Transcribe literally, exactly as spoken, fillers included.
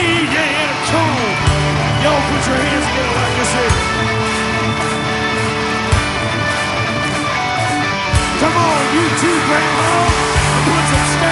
yeah, come on. Y'all put your hands together like this here. Come on, you too, Grandma. Put some